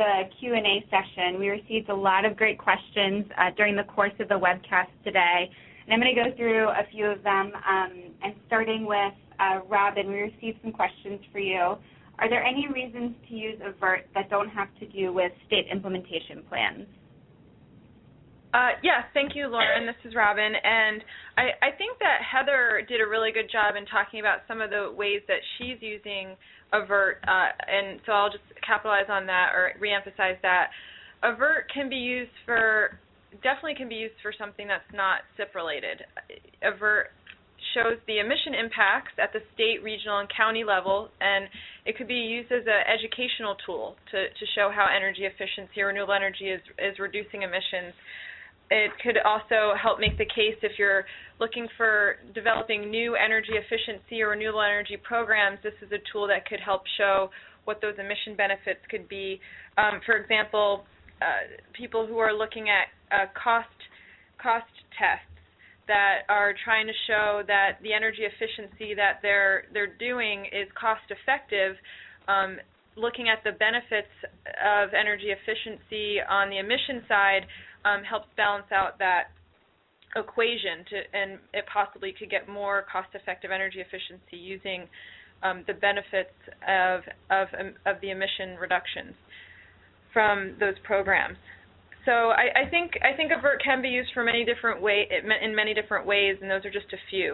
the Q&A session. We received a lot of great questions during the course of the webcast today, and I'm going to go through a few of them, and starting with Robin, we received some questions for you. Are there any reasons to use AVERT that don't have to do with state implementation plans? Yes, thank you, Lauren. This is Robin, and I think that Heather did a really good job in talking about some of the ways that she's using AVERT, and so I'll just capitalize on that or reemphasize that. AVERT definitely can be used for something that's not SIP related. AVERT shows the emission impacts at the state, regional, and county level, and it could be used as an educational tool to show how energy efficiency or renewable energy is reducing emissions. It could also help make the case if you're looking for developing new energy efficiency or renewable energy programs. This is a tool that could help show what those emission benefits could be. For example, people who are looking at cost tests that are trying to show that the energy efficiency that they're doing is cost effective. Looking at the benefits of energy efficiency on the emission side helps balance out that equation, and it possibly could get more cost-effective energy efficiency using the benefits of the emission reductions from those programs. So I think AVERT can be used for in many different ways, and those are just a few.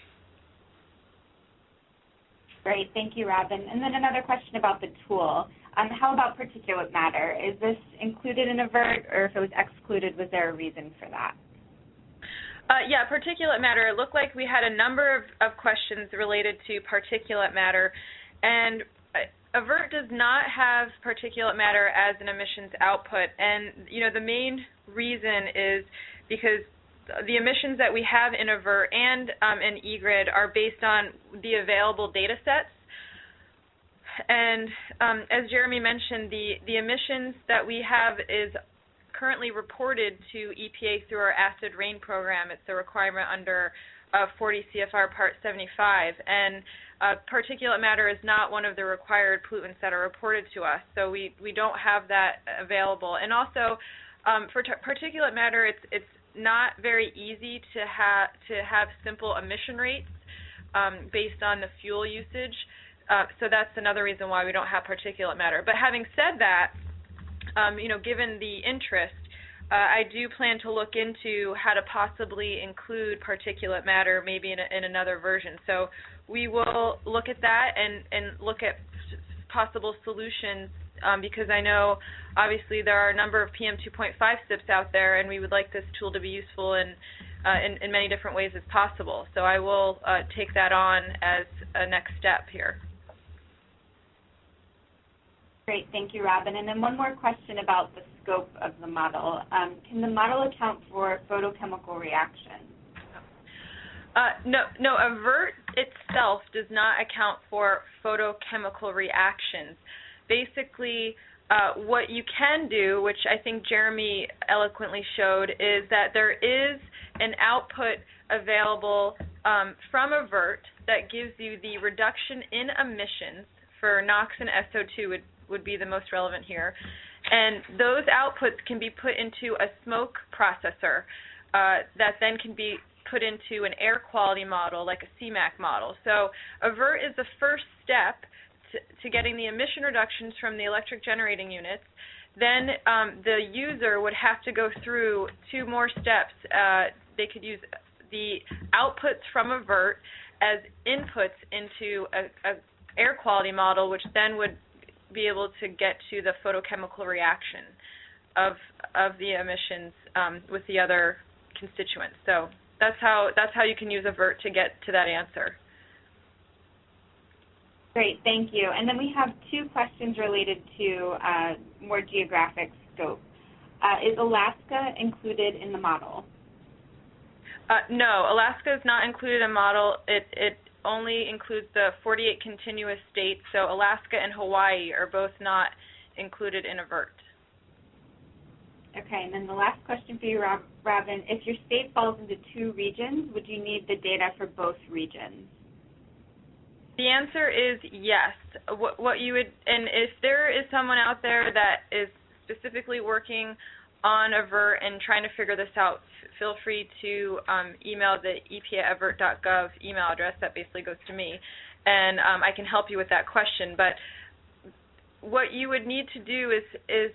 Great, thank you, Robin. And then another question about the tool. How about particulate matter? Is this included in AVERT, or if it was excluded, was there a reason for that? Yeah, particulate matter. It looked like we had a number of questions related to particulate matter, and AVERT does not have particulate matter as an emissions output, and the main reason is because the emissions that we have in AVERT and in eGRID are based on the available data sets. And as Jeremy mentioned, the emissions that we have is currently reported to EPA through our acid rain program. It's a requirement under 40 CFR Part 75, and particulate matter is not one of the required pollutants that are reported to us, so we don't have that available. And also, for particulate matter, it's not very easy to have simple emission rates based on the fuel usage. So that's another reason why we don't have particulate matter. But having said that, given the interest, I do plan to look into how to possibly include particulate matter maybe in another version. So we will look at that and look at possible solutions because I know obviously there are a number of PM2.5 SIPs out there, and we would like this tool to be useful in many different ways as possible. So I will take that on as a next step here. Great, thank you, Robin. And then one more question about the scope of the model. Can the model account for photochemical reactions? No, AVERT itself does not account for photochemical reactions. Basically, what you can do, which I think Jeremy eloquently showed, is that there is an output available from AVERT that gives you the reduction in emissions for NOx and SO2 would be the most relevant here. And those outputs can be put into a smoke processor that then can be put into an air quality model like a CMAQ model. So AVERT is the first step to getting the emission reductions from the electric generating units. Then the user would have to go through two more steps. They could use the outputs from AVERT as inputs into a air quality model, which then would be able to get to the photochemical reaction of the emissions with the other constituents. So that's how you can use AVERT to get to that answer. Great, thank you. And then we have two questions related to more geographic scope. Is Alaska included in the model? No, Alaska is not included in the model. It only includes the 48 continuous states, so Alaska and Hawaii are both not included in AVERT. Okay, and then the last question for you, Robin. If your state falls into two regions, would you need the data for both regions? The answer is yes. What you would, and if there is someone out there that is specifically working on AVERT and trying to figure this out, feel free to email the epa@avert.gov email address that basically goes to me, and I can help you with that question. But what you would need to do is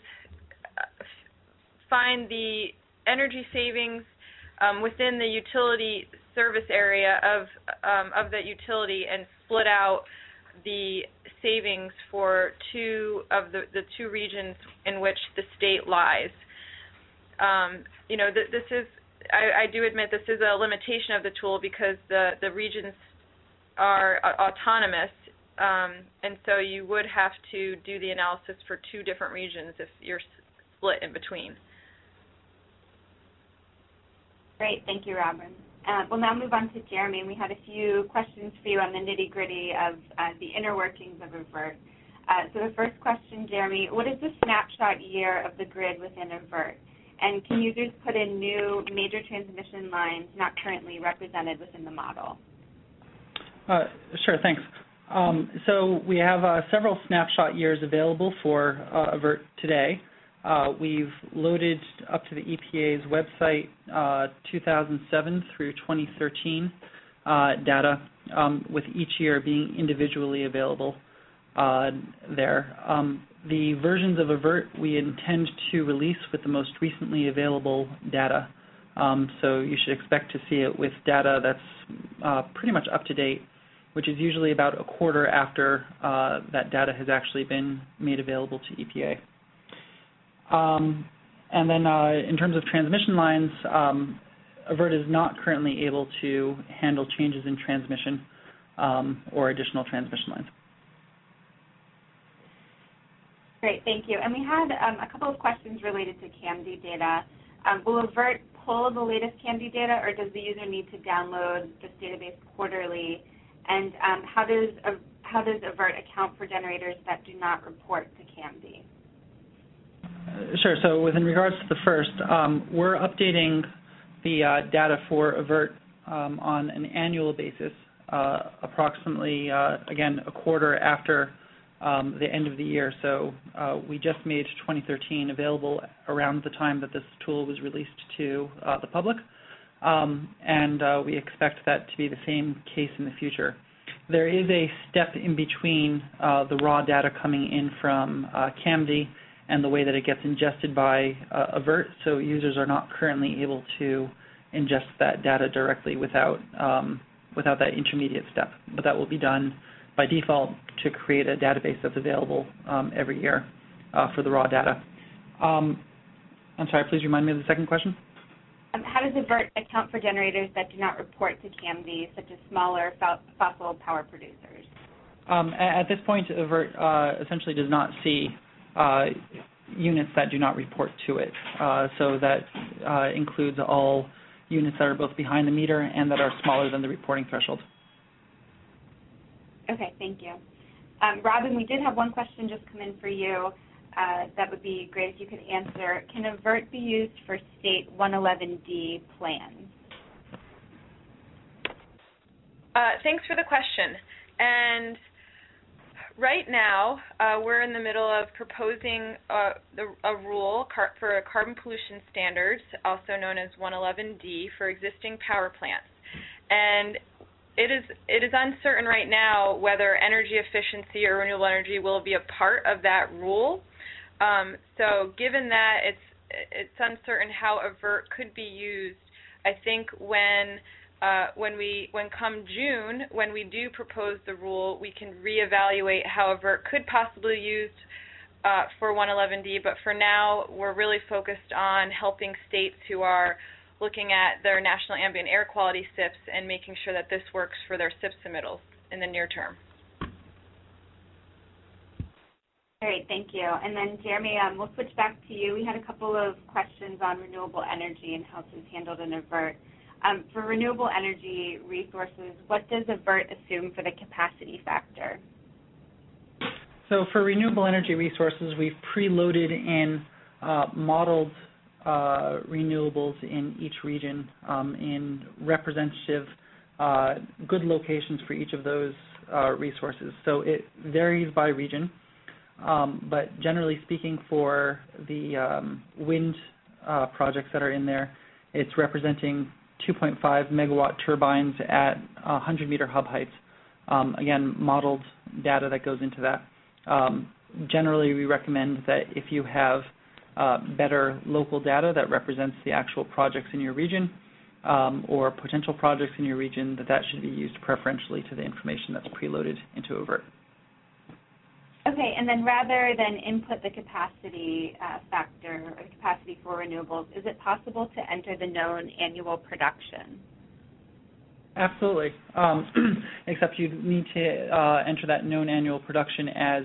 find the energy savings within the utility service area of that utility and split out the savings for two of the two regions in which the state lies. This is, I do admit this is a limitation of the tool because the regions are autonomous, and so you would have to do the analysis for two different regions if you're split in between. Great, thank you, Robin. We'll now move on to Jeremy, and we had a few questions for you on the nitty-gritty of the inner workings of AVERT. So the first question, Jeremy, what is the snapshot year of the grid within AVERT? And can users put in new major transmission lines not currently represented within the model? Sure, thanks. So we have several snapshot years available for AVERT today. We've loaded up to the EPA's website 2007 through 2013 data, with each year being individually available there. The versions of AVERT we intend to release with the most recently available data. So you should expect to see it with data that's pretty much up to date, which is usually about a quarter after that data has actually been made available to EPA. And then in terms of transmission lines, AVERT is not currently able to handle changes in transmission or additional transmission lines. Great, thank you. And we had a couple of questions related to CAMD data. Will AVERT pull the latest CAMD data, or does the user need to download this database quarterly? And how does AVERT account for generators that do not report to CAMD? Sure. So within regards to the first, we're updating the data for AVERT on an annual basis, approximately, again, a quarter after the end of the year. So we just made 2013 available around the time that this tool was released to the public, and we expect that to be the same case in the future. There is a step in between the raw data coming in from CAMD and the way that it gets ingested by AVERT, so users are not currently able to ingest that data directly without that intermediate step. But that will be done by default to create a database that's available every year for the raw data. I'm sorry, please remind me of the second question. How does AVERT account for generators that do not report to CAMD, such as smaller fossil power producers? At this point, AVERT essentially does not see units that do not report to it. So that includes all units that are both behind the meter and that are smaller than the reporting threshold. Okay, thank you. Robin, we did have one question just come in for you. That would be great if you could answer. Can AVERT be used for state 111D plans? Thanks for the question. And right now, we're in the middle of proposing a rule for carbon pollution standards, also known as 111D, for existing power plants. And it is uncertain right now whether energy efficiency or renewable energy will be a part of that rule. So given that it's uncertain how AVERT could be used, I think when come June, when we do propose the rule, we can reevaluate how AVERT could possibly be used for 111D. But for now, we're really focused on helping states who are looking at their national ambient air quality SIPs and making sure that this works for their SIP submittals in the near term. Great, thank you. And then, Jeremy, we'll switch back to you. We had a couple of questions on renewable energy and how this is handled in AVERT. For renewable energy resources, what does AVERT assume for the capacity factor? So for renewable energy resources, we've preloaded in modeled renewables in each region in representative good locations for each of those resources. So it varies by region, but generally speaking, for the wind projects that are in there, it's representing 2.5 megawatt turbines at 100-meter hub heights. Again, modeled data that goes into that. Generally, we recommend that if you have better local data that represents the actual projects in your region or potential projects in your region, that should be used preferentially to the information that's preloaded into AVERT. Okay, and then rather than input the capacity factor or the capacity for renewables, is it possible to enter the known annual production? Absolutely, except you need to enter that known annual production as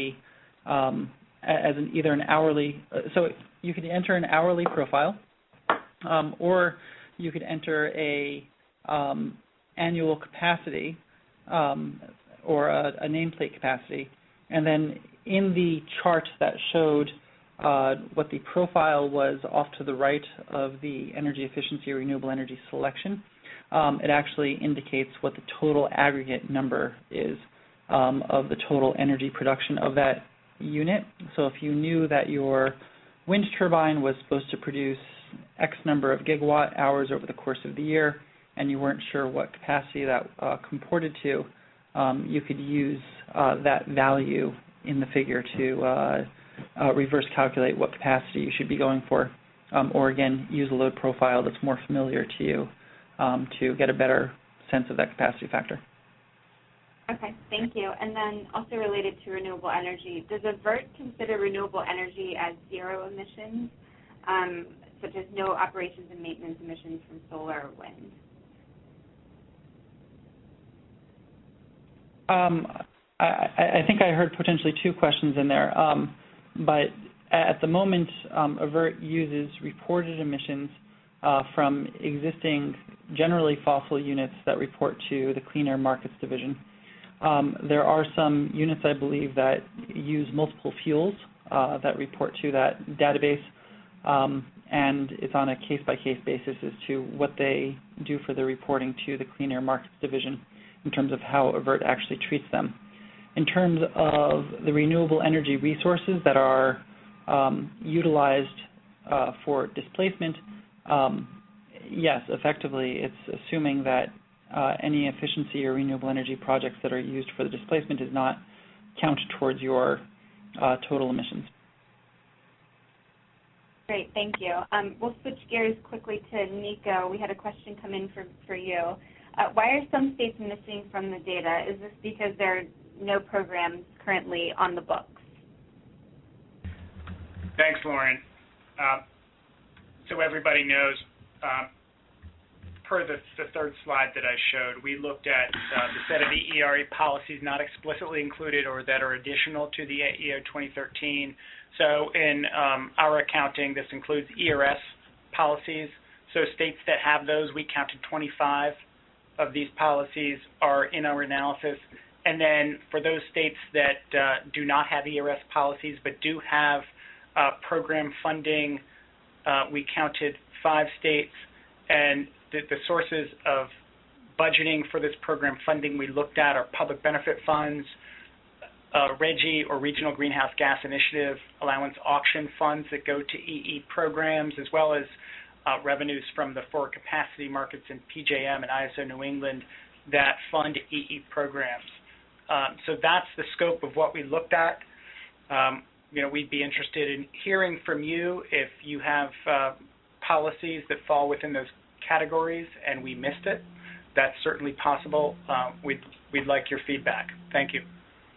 either an hourly. So you could enter an hourly profile, or you could enter a annual capacity or a nameplate capacity, and then in the chart that showed what the profile was off to the right of the energy efficiency or renewable energy selection. It actually indicates what the total aggregate number is of the total energy production of that unit. So if you knew that your wind turbine was supposed to produce X number of gigawatt hours over the course of the year, and you weren't sure what capacity that comported to, you could use that value in the figure to reverse calculate what capacity you should be going for, or again, use a load profile that's more familiar to you to get a better sense of that capacity factor. Okay, thank you. And then also related to renewable energy, does AVERT consider renewable energy as zero emissions, such as no operations and maintenance emissions from solar or wind? I think I heard potentially two questions in there, but at the moment, AVERT uses reported emissions from existing, generally fossil units that report to the Clean Air Markets Division. There are some units, I believe, that use multiple fuels that report to that database, and it's on a case-by-case basis as to what they do for the reporting to the Clean Air Markets Division in terms of how AVERT actually treats them. In terms of the renewable energy resources that are utilized for displacement, yes, effectively, it's assuming that any efficiency or renewable energy projects that are used for the displacement is not counted towards your total emissions. Great, thank you. We'll switch gears quickly to Nico. We had a question come in for you. Why are some states missing from the data? Is this because there are no programs currently on the books? Thanks, Lauren. So everybody knows, per the third slide that I showed, we looked at the set of ERA policies not explicitly included or that are additional to the EO 2013. So in our accounting, this includes ERS policies. So states that have those, we counted 25 of these policies are in our analysis. And then for those states that do not have ERS policies but do have program funding, we counted 5 states. And the sources of budgeting for this program funding we looked at are public benefit funds, RGGI or Regional Greenhouse Gas Initiative allowance auction funds that go to EE programs, as well as revenues from the forward capacity markets in PJM and ISO New England that fund EE programs. So that's the scope of what we looked at. We'd be interested in hearing from you if you have policies that fall within those categories and we missed it. That's certainly possible. We'd like your feedback. Thank you.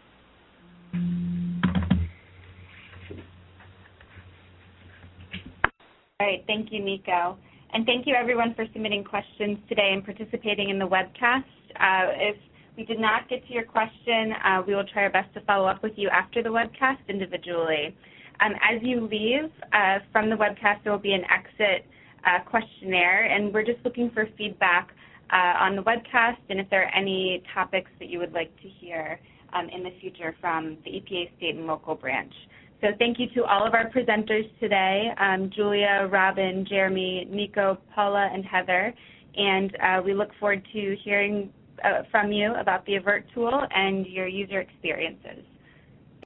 All right, thank you, Nico. And thank you, everyone, for submitting questions today and participating in the webcast. If we did not get to your question, we will try our best to follow up with you after the webcast individually. As you leave from the webcast, there will be an exit questionnaire, and we're just looking for feedback on the webcast and if there are any topics that you would like to hear in the future from the EPA state and local branch. So thank you to all of our presenters today, Julia, Robin, Jeremy, Nico, Paula, and Heather, and we look forward to hearing from you about the AVERT tool and your user experiences.